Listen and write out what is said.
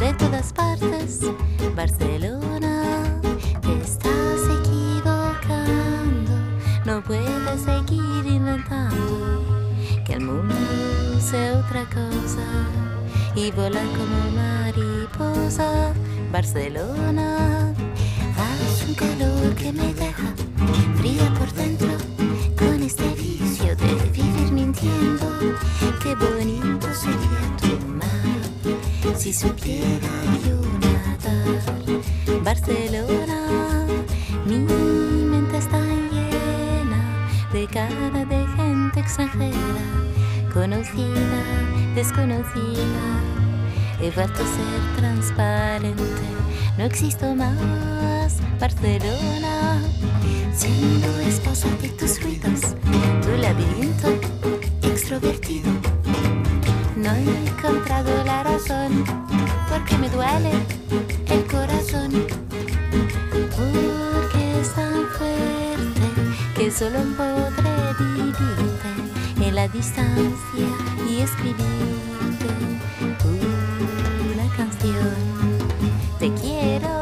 de todas partes. Barcelona, te estás equivocando. No puedes seguir inventando que el mundo sea otra cosa y volar como mariposa. Barcelona, hace un calor que me deja fría por dentro con este vicio de vivir mintiendo. Qué bonito sería tu mar si supiera yo nadar. Barcelona, mi mente está llena de cara de gente extranjera, conocida, desconocida. He vuelto a ser transparente, no existo más. Barcelona, siendo esposa de tus ruidos, tu laberinto extrovertido. No he encontrado la razón, porque me duele el corazón, porque es tan fuerte que solo podré vivirte en la distancia y escribirte una canción. Te quiero